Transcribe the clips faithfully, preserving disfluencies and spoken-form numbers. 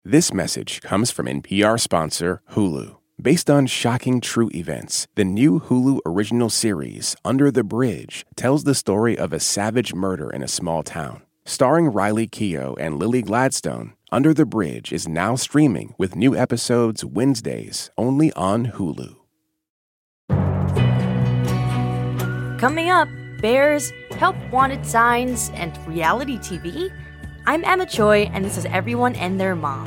This message comes from N P R sponsor Hulu. Based on shocking true events, the new Hulu original series, Under the Bridge, tells the story of a savage murder in a small town. Starring Riley Keough and Lily Gladstone, Under the Bridge is now streaming with new episodes Wednesdays only on Hulu. Coming up, bears, help wanted signs, and reality T V. I'm Emma Choi, and this is Everyone and Their Mom.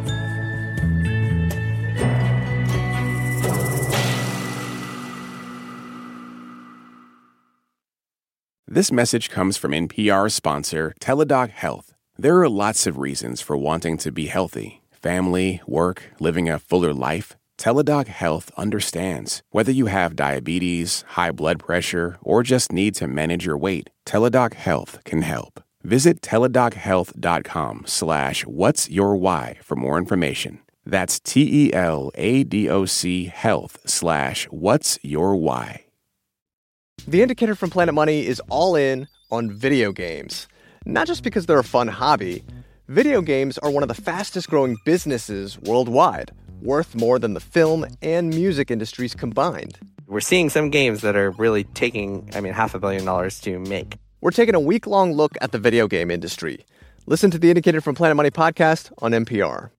This message comes from N P R sponsor Teladoc Health. There are lots of reasons for wanting to be healthy. Family, work, living a fuller life. Teladoc Health understands. Whether you have diabetes, high blood pressure, or just need to manage your weight, Teladoc Health can help. Visit teladochealth.com slash what's your why for more information. That's T-E-L-A-D-O-C health slash what's your why. The Indicator from Planet Money is all in on video games. Not just because they're a fun hobby. Video games are one of the fastest growing businesses worldwide, worth more than the film and music industries combined. We're seeing some games that are really taking, I mean, half a billion dollars to make. We're taking a week-long look at the video game industry. Listen to the Indicator from Planet Money podcast on N P R.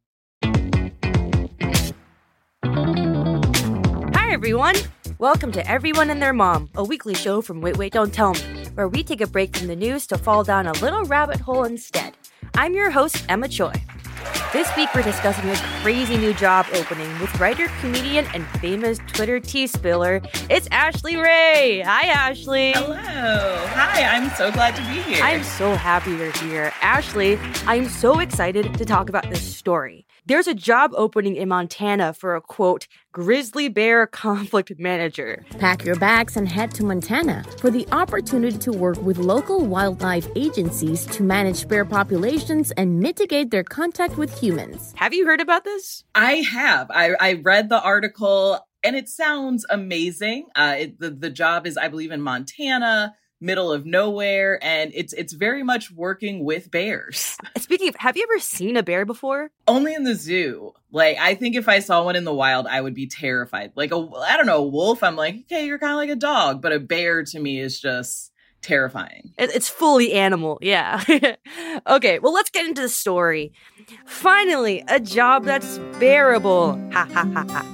Hi, everyone. Welcome to Everyone and Their Mom, a weekly show from Wait, Wait, Don't Tell Me, where we take a break from the news to fall down a little rabbit hole instead. I'm your host, Emma Choi. This week, we're discussing a crazy new job opening with writer, comedian, and famous Twitter tea spiller. It's Ashley Ray. Hi, Ashley. Hello. Hi, I'm so glad to be here. I'm so happy you're here. Ashley, I'm so excited to talk about this story. There's a job opening in Montana for a, quote, grizzly bear conflict manager. Pack your bags and head to Montana for the opportunity to work with local wildlife agencies to manage bear populations and mitigate their contact with humans. Have you heard about this? I have. I, I read the article, and it sounds amazing. Uh, it, the, the job is, I believe, in Montana, middle of nowhere, and it's it's very much working with bears. Speaking of, have you ever seen a bear before? Only in the zoo. Like, I think if I saw one in the wild, I would be terrified. Like, a, I don't know, a wolf, I'm like, okay, you're kind of like a dog, but a bear to me is just terrifying. It's fully animal, yeah. Okay, well, let's get into the story. Finally, a job that's bearable. Ha ha ha ha.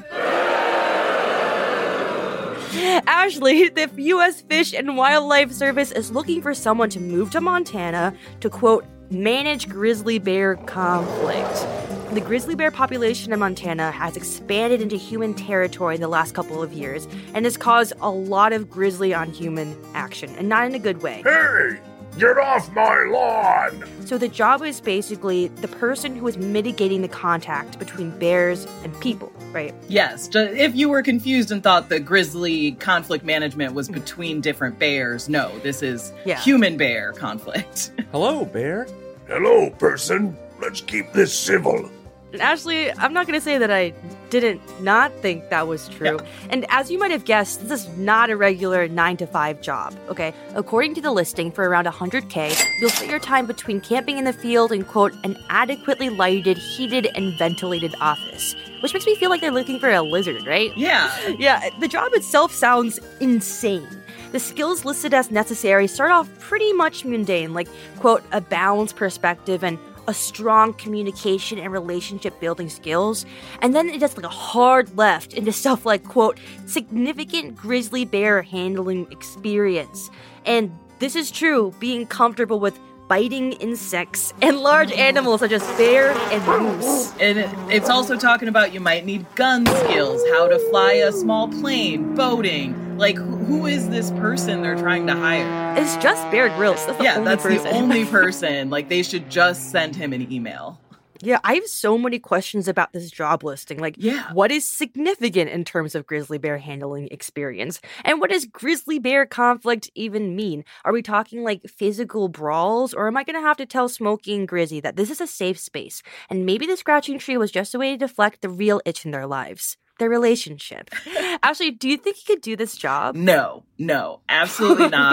Ashley, the U S Fish and Wildlife Service is looking for someone to move to Montana to, quote, manage grizzly bear conflict. The grizzly bear population in Montana has expanded into human territory in the last couple of years and has caused a lot of grizzly on human action, and not in a good way. Hey! Get off my lawn! So the job is basically the person who is mitigating the contact between bears and people, right? Yes. If you were confused and thought the grizzly conflict management was between different bears, no, this is yeah. human-bear conflict. Hello, bear. Hello, person. Let's keep this civil. And Ashley, I'm not going to say that I didn't not think that was true. Yeah. And as you might have guessed, this is not a regular nine to five job, okay? According to the listing, for around one hundred K, you'll split your time between camping in the field and, quote, an adequately lighted, heated, and ventilated office. Which makes me feel like they're looking for a lizard, right? Yeah. Yeah, the job itself sounds insane. The skills listed as necessary start off pretty much mundane, like, quote, a balanced perspective and a strong communication and relationship building skills. And then it does like a hard left into stuff like, quote, significant grizzly bear handling experience. And this is true, being comfortable with biting insects and large animals such as bear and moose. And it, it's also talking about you might need gun skills, how to fly a small plane, boating. Like, who is this person they're trying to hire? It's just Bear Grylls. That's the yeah, only that's person. the only person. Like, they should just send him an email. Yeah, I have so many questions about this job listing. Like, yeah. what is significant in terms of grizzly bear handling experience? And what does grizzly bear conflict even mean? Are we talking like physical brawls? Or am I going to have to tell Smokey and Grizzy that this is a safe space? And maybe the scratching tree was just a way to deflect the real itch in their lives. Their relationship. Actually, do you think he could do this job? No, no, absolutely not.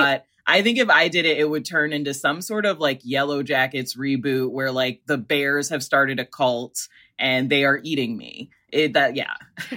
I think if I did it, it would turn into some sort of like Yellow Jackets reboot where like the bears have started a cult and they are eating me. It, that, yeah.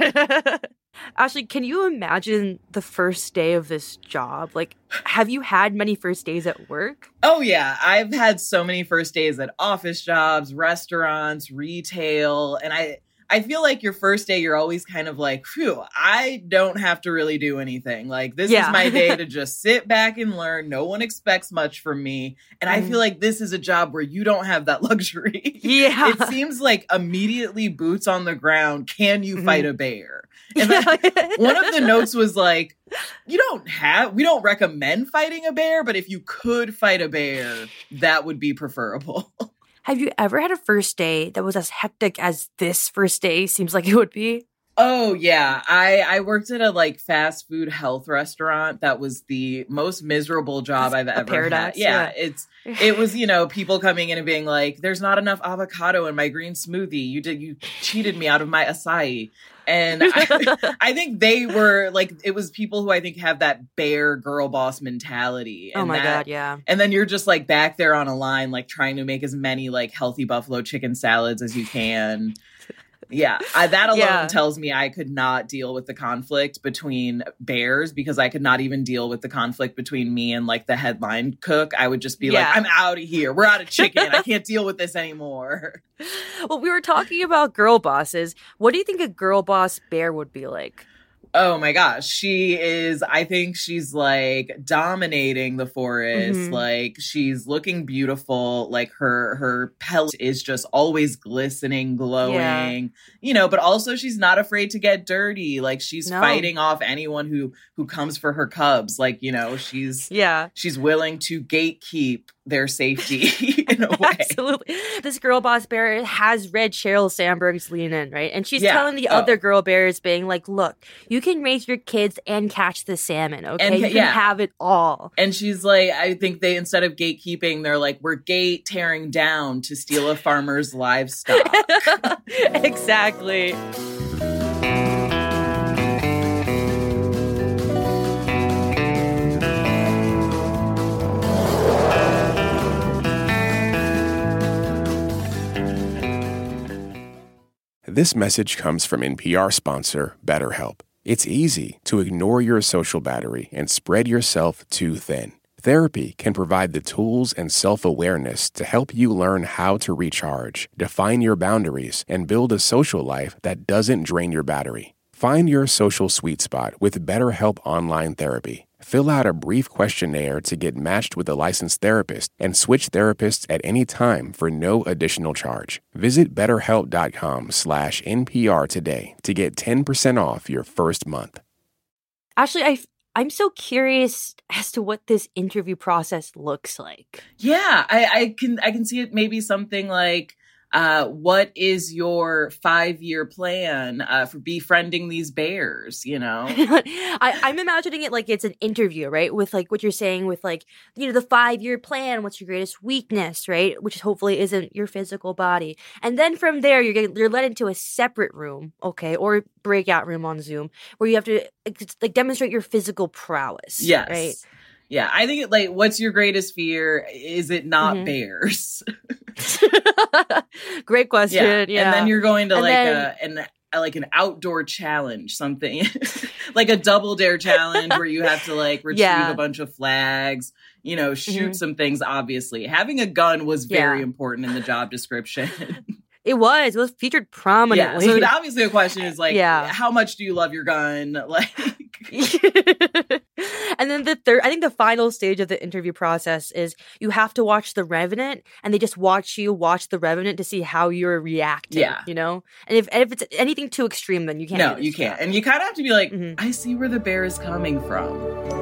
Ashley, can you imagine the first day of this job? Like, have you had many first days at work? Oh, yeah. I've had so many first days at office jobs, restaurants, retail. And I, I feel like your first day, you're always kind of like, phew, I don't have to really do anything. Like, this Yeah. is my day to just sit back and learn. No one expects much from me. And I feel like this is a job where you don't have that luxury. Yeah. It seems like immediately boots on the ground. Can you fight a bear? And Yeah. then one of the notes was like, you don't have, we don't recommend fighting a bear, but if you could fight a bear, that would be preferable. Have you ever had a first day that was as hectic as this first day seems like it would be? Oh, yeah. I, I worked at a like fast food health restaurant. That was the most miserable job I've a ever paradox, had. Yeah, yeah. it's it was, you know, people coming in and being like, there's not enough avocado in my green smoothie. You did you cheated me out of my acai. And I, I think they were like, it was people who I think have that bear girl boss mentality. And Oh my that, God, yeah. And then you're just like back there on a line, like trying to make as many like healthy buffalo chicken salads as you can. Yeah, I, that alone Yeah. tells me I could not deal with the conflict between bears because I could not even deal with the conflict between me and like the headline cook. I would just be Yeah. like, I'm out of here. We're out of chicken. I can't deal with this anymore. Well, we were talking about girl bosses. What do you think a girl boss bear would be like? Oh my gosh. She is, I think she's like dominating the forest. Mhm. Like she's looking beautiful. Like her, her pelt is just always glistening, glowing, you know, but also she's not afraid to get dirty. Like she's No. fighting off anyone who, who comes for her cubs. Like, you know, she's, Yeah. she's willing to gatekeep their safety in a way. Absolutely. This girl boss bear has read Sheryl Sandberg's Lean In, right? And she's Yeah. telling the Oh. other girl bears, being like, look, you can raise your kids and catch the salmon, okay? And- you can yeah. have it all. And she's like, I think they, instead of gatekeeping, they're like, we're gate tearing down to steal a farmer's livestock. Exactly. This message comes from N P R sponsor BetterHelp. It's easy to ignore your social battery and spread yourself too thin. Therapy can provide the tools and self-awareness to help you learn how to recharge, define your boundaries, and build a social life that doesn't drain your battery. Find your social sweet spot with BetterHelp Online Therapy. Fill out a brief questionnaire to get matched with a licensed therapist and switch therapists at any time for no additional charge. Visit betterhelp.com slash NPR today to get ten percent off your first month. Actually, I, I'm so curious as to what this interview process looks like. Yeah, I, I can I can see it maybe something like, uh, what is your five-year plan uh, for befriending these bears, you know? I, I'm imagining it like it's an interview, right? With like what you're saying with like, you know, the five-year plan, what's your greatest weakness, right? Which hopefully isn't your physical body. And then from there, you're getting, you're led into a separate room, okay? Or breakout room on Zoom where you have to like demonstrate your physical prowess. Yes. Right? Yeah, I think it, like, what's your greatest fear? Is it not Mhm. bears? Great question. Yeah. And then you're going to And like then- a an a, like an outdoor challenge, something like a double dare challenge where you have to like retrieve Yeah. a bunch of flags, you know, shoot Mhm. some things. Obviously, having a gun was very Yeah. important in the job description. It was. It was featured prominently. Yeah. So obviously, the question is like, Yeah. how much do you love your gun? Like, And then the third, I think the final stage of the interview process is you have to watch The Revenant, and they just watch you watch The Revenant to see how you're reacting. Yeah. You know? And if, and if it's anything too extreme, then you can't. no, do this you can't. job. And you kind of have to be like, Mhm. I see where the bear is coming from.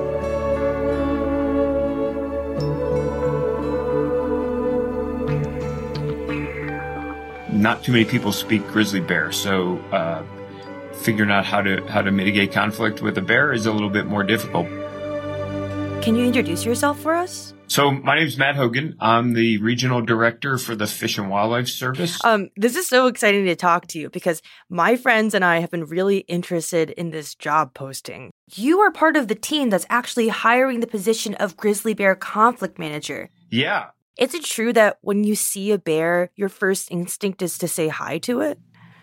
Not too many people speak grizzly bear, so uh, figuring out how to how to mitigate conflict with a bear is a little bit more difficult. Can you introduce yourself for us? So my name's Matt Hogan. I'm the regional director for the Fish and Wildlife Service. Um, this is so exciting to talk to you because my friends and I have been really interested in this job posting. You are part of the team that's actually hiring the position of grizzly bear conflict manager. Yeah. Is it true that when you see a bear, your first instinct is to say hi to it?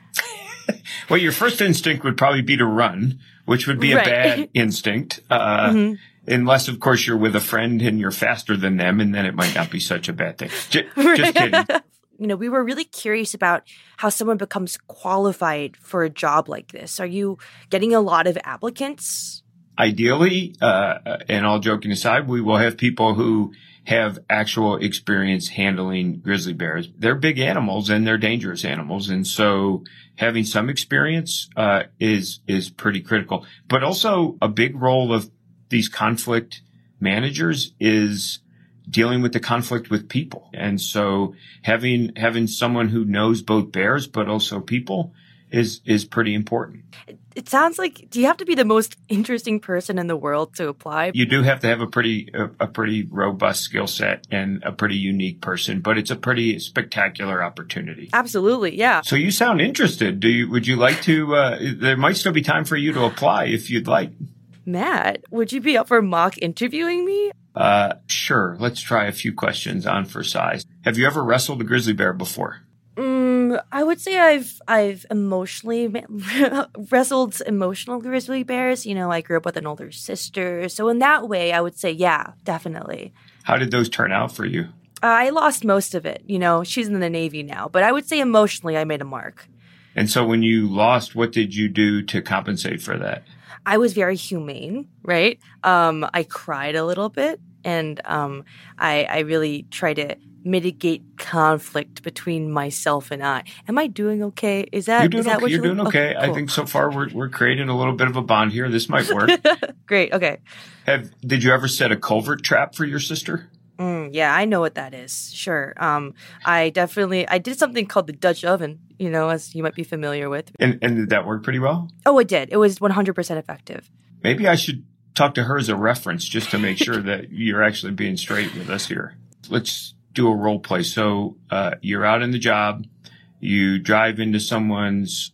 Well, your first instinct would probably be to run, which would be right. a bad instinct. Uh, mm-hmm. Unless, of course, you're with a friend and you're faster than them, and then it might not be such a bad thing. J- just kidding. You know, we were really curious about how someone becomes qualified for a job like this. Are you getting a lot of applicants? Ideally, uh, and all joking aside, we will have people who have actual experience handling grizzly bears. They're big animals and they're dangerous animals. And so having some experience uh, is is pretty critical. But also a big role of these conflict managers is dealing with the conflict with people. And so having having someone who knows both bears but also people is is pretty important. It, it sounds like, do you have to be the most interesting person in the world to apply? You do have to have a pretty a, a pretty robust skill set and a pretty unique person, but it's a pretty spectacular opportunity. Absolutely, yeah. So you sound interested. Do you would you like to uh, there might still be time for you to apply if you'd like. Matt, would you be up for mock interviewing me? Uh, sure. Let's try a few questions on for size. Have you ever wrestled a grizzly bear before? Mm, I would say I've I've emotionally wrestled emotional grizzly bears. You know, I grew up with an older sister, so in that way, I would say yeah, definitely. How did those turn out for you? Uh, I lost most of it. You know, she's in the Navy now, but I would say emotionally, I made a mark. And so, when you lost, what did you do to compensate for that? I was very humane, right? Um, I cried a little bit, and um, I, I really tried to mitigate conflict between myself and I. Am I doing okay? Is that you're doing is that okay. what you're you're doing okay? okay cool. I think so far we're we're creating a little bit of a bond here. This might work. Great. Okay. Have did you ever set a culvert trap for your sister? Mm, yeah, I know what that is. Sure. Um, I definitely I did something called the Dutch oven. You know, as you might be familiar with. And and did that work pretty well? Oh, it did. It was one hundred percent effective. Maybe I should talk to her as a reference just to make sure that you're actually being straight with us here. Let's do a role play. So uh, you're out in the job, you drive into someone's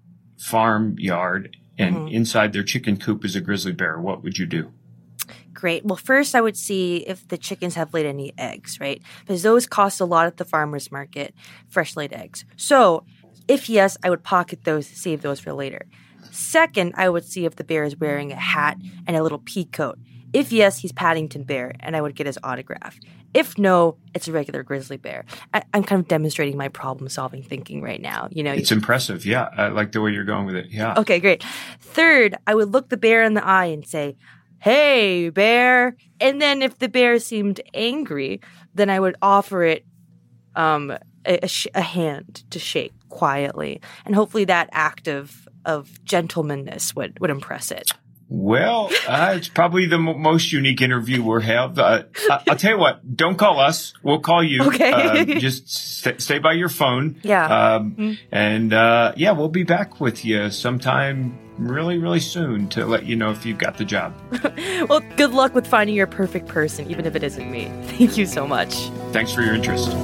farm yard, and mm-hmm. inside their chicken coop is a grizzly bear. What would you do? Great. Well, first I would see if the chickens have laid any eggs, right? Because those cost a lot at the farmer's market, fresh laid eggs. So if yes, I would pocket those, save those for later. Second, I would see if the bear is wearing a hat and a little pea coat. If yes, he's Paddington Bear, and I would get his autograph. If no, it's a regular grizzly bear. I- I'm kind of demonstrating my problem-solving thinking right now. You know, it's impressive. Yeah, I like the way you're going with it. Yeah. Okay, great. Third, I would look the bear in the eye and say, "Hey, bear." And then if the bear seemed angry, then I would offer it um, a, a, sh- a hand to shake quietly. And hopefully that act of of gentlemanness would, would impress it. Well, uh, it's probably the m- most unique interview we'll have. Uh, I- I'll tell you what, don't call us. We'll call you. Okay. Uh, just st- stay by your phone. Yeah. Um, mm-hmm. And, uh, yeah, we'll be back with you sometime really, really soon to let you know if you've got the job. Well, good luck with finding your perfect person, even if it isn't me. Thank you so much. Thanks for your interest.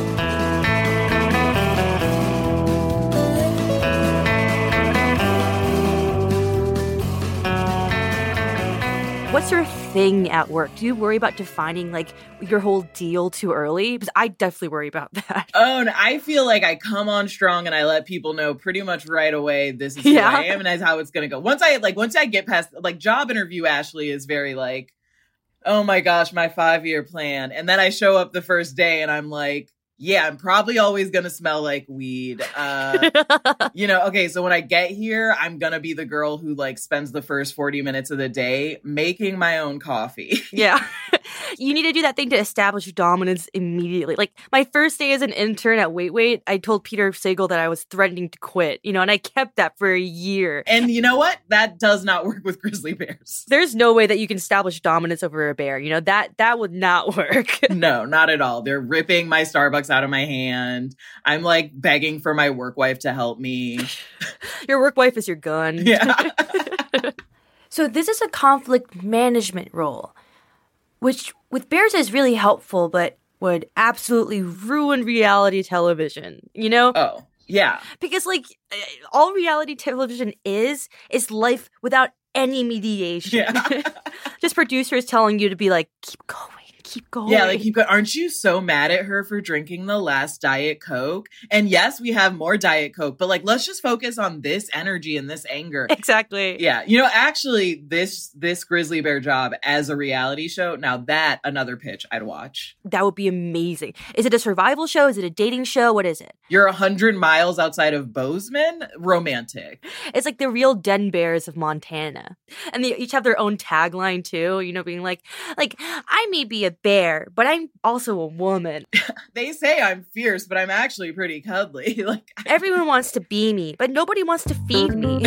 What's your thing at work? Do you worry about defining like your whole deal too early? Because I definitely worry about that. Oh, and I feel like I come on strong and I let people know pretty much right away this is who yeah. I am and that's how it's gonna go. Once I like once I get past like job interview, Ashley is very like, oh my gosh, my five-year plan. And then I show up the first day and I'm like, yeah, I'm probably always going to smell like weed. Uh, you know, okay, so when I get here, I'm going to be the girl who like spends the first forty minutes of the day making my own coffee. Yeah. You need to do that thing to establish dominance immediately. Like my first day as an intern at Wait Wait, I told Peter Sagal that I was threatening to quit, you know, and I kept that for a year. And you know what? That does not work with grizzly bears. There's no way that you can establish dominance over a bear. You know, that that would not work. No, not at all. They're ripping my Starbucks out of my hand. I'm like begging for my work wife to help me. Your work wife is your gun. Yeah. So this is a conflict management role. Which with bears is really helpful, but would absolutely ruin reality television, you know? Oh, yeah. Because, like, all reality television is, is life without any mediation. Yeah. Just producers telling you to be like, keep going. Keep going. Yeah, like, keep going. Aren't you so mad at her for drinking the last Diet Coke? And yes, we have more Diet Coke, but like, let's just focus on this energy and this anger. Exactly. Yeah. You know, actually, this this Grizzly Bear job as a reality show, now that, another pitch I'd watch. That would be amazing. Is it a survival show? Is it a dating show? What is it? You're a hundred miles outside of Bozeman? Romantic. It's like the real den bears of Montana. And they each have their own tagline too, you know, being like, like, I may be a bear, but I'm also a woman. They say I'm fierce, but I'm actually pretty cuddly. Like, everyone wants to be me, but nobody wants to feed me.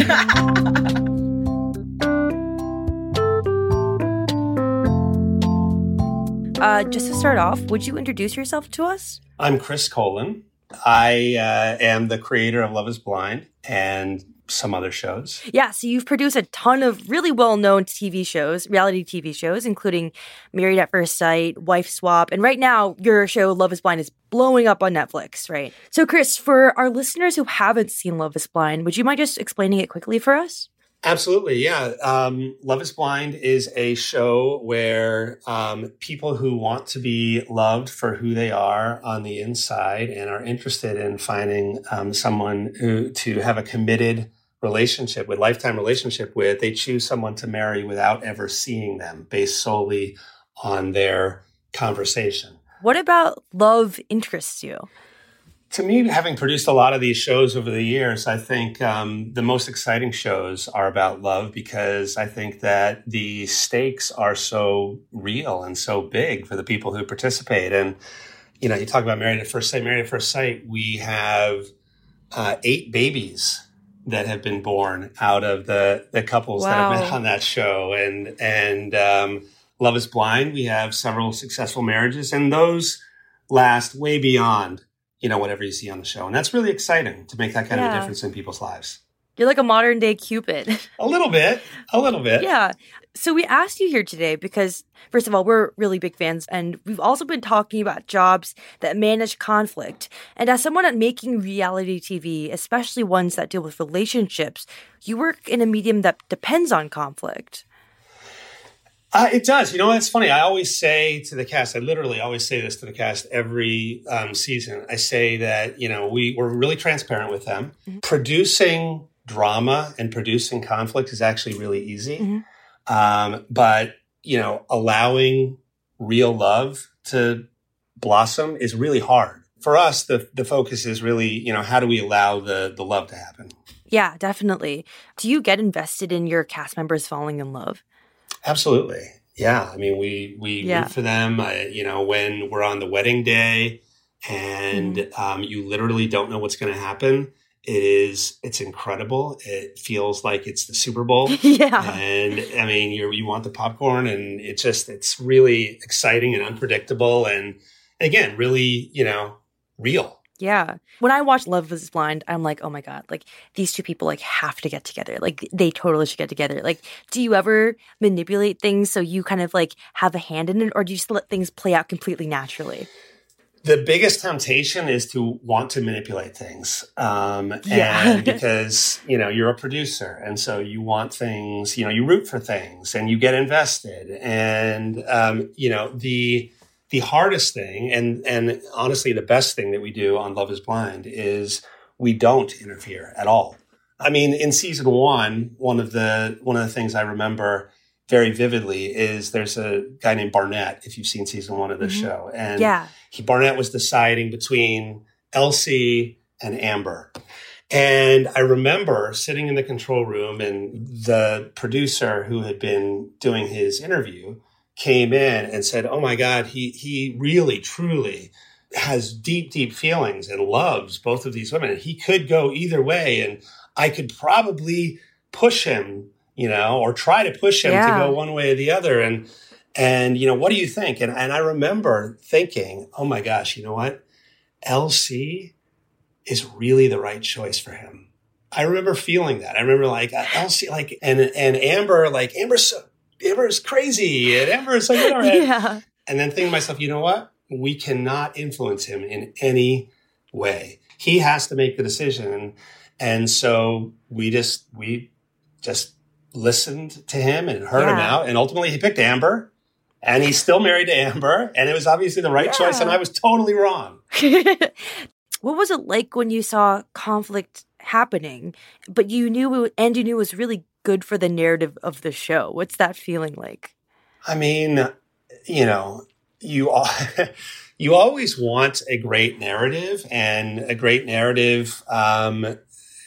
uh, just to start off, would you introduce yourself to us? I'm Chris Colin. I uh, am the creator of Love is Blind and some other shows. Yeah, so you've produced a ton of really well-known T V shows, reality T V shows, including Married at First Sight, Wife Swap, and right now your show Love is Blind is blowing up on Netflix, right? So Chris, for our listeners who haven't seen Love is Blind, would you mind just explaining it quickly for us? Absolutely, yeah. Um, Love is Blind is a show where um, people who want to be loved for who they are on the inside and are interested in finding um, someone who to have a committed relationship with, lifetime relationship with, they choose someone to marry without ever seeing them, based solely on their conversation. What about love interests you? To me, having produced a lot of these shows over the years, I think um, the most exciting shows are about love because I think that the stakes are so real and so big for the people who participate. And, you know, you talk about Married at First Sight. Married at First Sight, we have uh, eight babies that have been born out of the, the couples wow. that have been on that show. And, and um, Love is Blind, we have several successful marriages, and those last way beyond, you know, whatever you see on the show. And that's really exciting to make that kind yeah. of a difference in people's lives. You're like a modern day Cupid. A little bit. A little bit. Yeah. So we asked you here today because, first of all, we're really big fans, and we've also been talking about jobs that manage conflict. And as someone at making reality T V, especially ones that deal with relationships, you work in a medium that depends on conflict. Uh, it does. You know, it's funny. I always say to the cast, I literally always say this to the cast every um, season. I say that, you know, we, we're really transparent with them. Mm-hmm. Producing drama and producing conflict is actually really easy. Mm-hmm. Um, but, you know, allowing real love to blossom is really hard. For us, the the focus is really, you know, how do we allow the the love to happen? Yeah, definitely. Do you get invested in your cast members falling in love? Absolutely. Yeah. I mean, we, we yeah. root for them, uh, you know, when we're on the wedding day and mm-hmm. um, you literally don't know what's going to happen. It is, it's incredible. It feels like it's the Super Bowl. Yeah. And I mean, you you want the popcorn, and it just, it's really exciting and unpredictable. And again, really, you know, real. Yeah. When I watch Love is Blind, I'm like, oh my God, like these two people like have to get together. Like they totally should get together. Like, do you ever manipulate things so you kind of like have a hand in it, or do you just let things play out completely naturally? The biggest temptation is to want to manipulate things. Um, yeah. and because, you know, you're a producer. And so you want things, you know, you root for things and you get invested. And, um, you know, the, the hardest thing and, and honestly, the best thing that we do on Love is Blind is we don't interfere at all. I mean, in season one, one of the, one of the things I remember very vividly is there's a guy named Barnett, if you've seen season one of the mm-hmm. show. And yeah. he, Barnett was deciding between Elsie and Amber. And I remember sitting in the control room, and the producer who had been doing his interview came in and said, oh my God, he, he really, truly has deep, deep feelings and loves both of these women. And he could go either way. And I could probably push him, you know, or try to push him yeah. to go one way or the other. And, and, you know, what do you think? And, and I remember thinking, oh my gosh, you know what? L C is really the right choice for him. I remember feeling that. I remember like L C, like, and, and Amber, like Amber's so, Amber's crazy, and Amber's like, whatever. Yeah. And then thinking to myself, you know what? We cannot influence him in any way. He has to make the decision. And, and so we just, we just listened to him and heard yeah. him out. And ultimately he picked Amber, and he's still married to Amber. And it was obviously the right yeah. choice. And I was totally wrong. What was it like when you saw conflict happening, but you knew, it, and you knew it was really good for the narrative of the show? What's that feeling like? I mean, you know, you you always want a great narrative, and a great narrative um,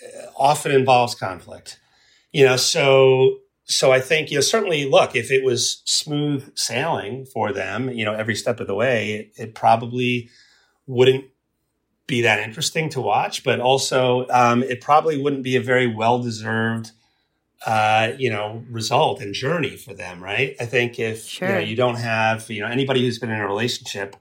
often involves conflict. You know, so so I think, you know, certainly, look, if it was smooth sailing for them, you know, every step of the way, it, it probably wouldn't be that interesting to watch, but also um, it probably wouldn't be a very well-deserved Uh, you know, result and journey for them, right? I think if sure. you know, you don't have, you know, anybody who's been in a relationship,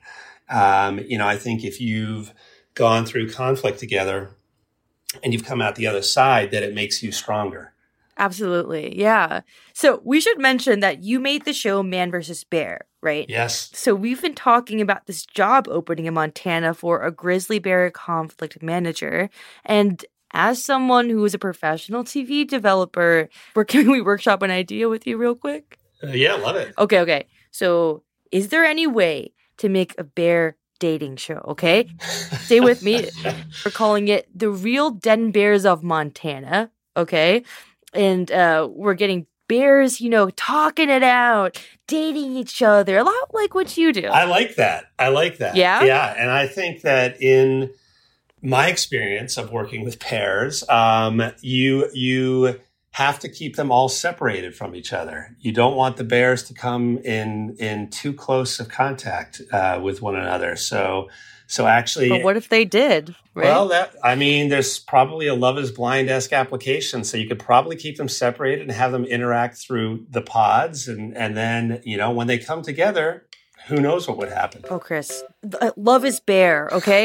um, you know, I think if you've gone through conflict together and you've come out the other side, that it makes you stronger. Absolutely. Yeah. So we should mention that you made the show Man versus Bear, right? Yes. So we've been talking about this job opening in Montana for a grizzly bear conflict manager. And as someone who is a professional T V developer, can we workshop an idea with you real quick? Uh, yeah, love it. Okay, okay. So is there any way to make a bear dating show, okay? Stay with me. We're calling it The Real Den Bears of Montana, okay? And uh, we're getting bears, you know, talking it out, dating each other, a lot like what you do. I like that. I like that. Yeah? Yeah, and I think that in my experience of working with pairs, um, you you have to keep them all separated from each other. You don't want the bears to come in in too close of contact uh, with one another. So so actually, but what if they did? Right? Well, that I mean, there's probably a Love Is Blind-esque application, so you could probably keep them separated and have them interact through the pods, and and then, you know, when they come together, who knows what would happen? Oh, Chris, uh, love is bear, okay?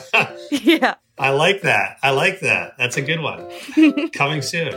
Yeah. I like that. I like that. That's a good one. Coming soon.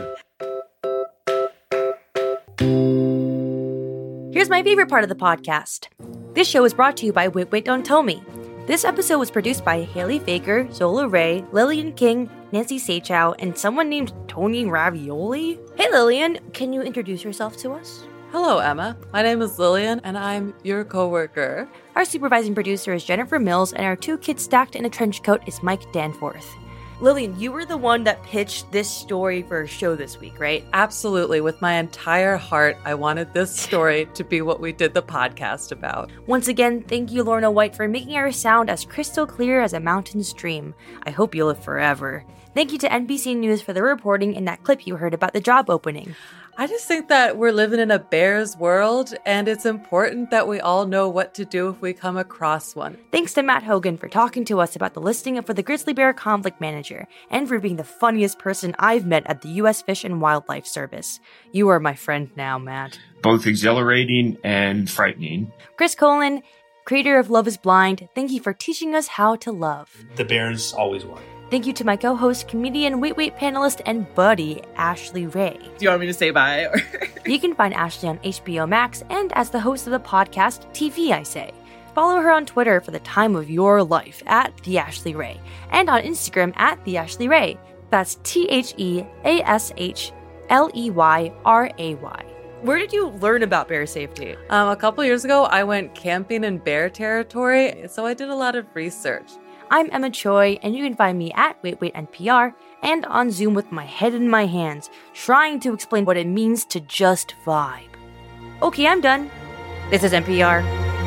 Here's my favorite part of the podcast. This show is brought to you by Wait, Wait, Don't Tell Me. This episode was produced by Haley Faker, Zola Ray, Lillian King, Nancy Sachow, and someone named Tony Ravioli. Hey, Lillian, can you introduce yourself to us? Hello, Emma. My name is Lillian, and I'm your coworker. Our supervising producer is Jennifer Mills, and our two kids stacked in a trench coat is Mike Danforth. Lillian, you were the one that pitched this story for a show this week, right? Absolutely. With my entire heart, I wanted this story to be what we did the podcast about. Once again, thank you, Lorna White, for making our sound as crystal clear as a mountain stream. I hope you live forever. Thank you to N B C News for the reporting in that clip you heard about the job opening. I just think that we're living in a bear's world, and it's important that we all know what to do if we come across one. Thanks to Matt Hogan for talking to us about the listing for the Grizzly Bear Conflict Manager, and for being the funniest person I've met at the U S Fish and Wildlife Service. You are my friend now, Matt. Both exhilarating and frightening. Chris Colin, creator of Love Is Blind, thank you for teaching us how to love. The bears always won. Thank you to my co-host, comedian, Wait Wait panelist, and buddy, Ashley Ray. Do you want me to say bye? You can find Ashley on H B O Max and as the host of the podcast, T V I Say. Follow her on Twitter for the time of your life at The Ashley Ray, and on Instagram at The Ashley Ray. That's T H E A S H L E Y R A Y. Where did you learn about bear safety? Um, a couple years ago, I went camping in bear territory, so I did a lot of research. I'm Emma Choi, and you can find me at Wait Wait N P R and on Zoom with my head in my hands, trying to explain what it means to just vibe. Okay, I'm done. This is N P R.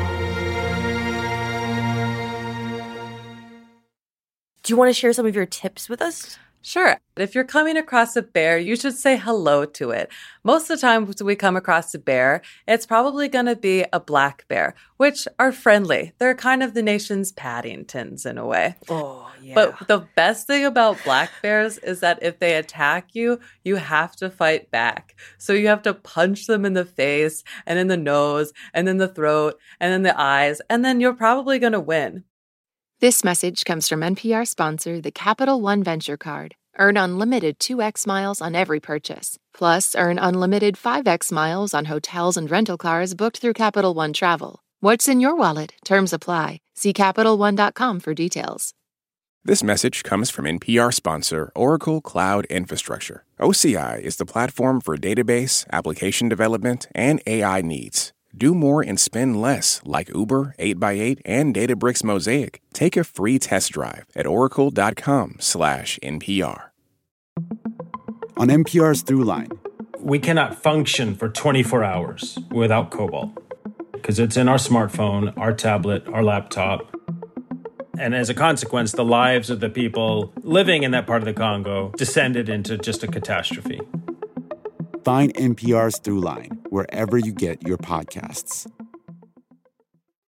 Do you want to share some of your tips with us? Sure. If you're coming across a bear, you should say hello to it. Most of the time when we come across a bear, it's probably going to be a black bear, which are friendly. They're kind of the nation's Paddingtons in a way. Oh, yeah. But the best thing about black bears is that if they attack you, you have to fight back. So you have to punch them in the face and in the nose and in the throat and in the eyes, and then you're probably going to win. This message comes from N P R sponsor, the Capital One Venture Card. Earn unlimited two x miles on every purchase. Plus, earn unlimited five x miles on hotels and rental cars booked through Capital One Travel. What's in your wallet? Terms apply. See Capital One dot com for details. This message comes from N P R sponsor Oracle Cloud Infrastructure. O C I is the platform for database, application development, and A I needs. Do more and spend less, like Uber, eight by eight, and Databricks Mosaic. Take a free test drive at oracle.com slash NPR. On N P R's Throughline, we cannot function for twenty-four hours without Cobalt because it's in our smartphone, our tablet, our laptop. And as a consequence, the lives of the people living in that part of the Congo descended into just a catastrophe. Find N P R's Throughline wherever you get your podcasts.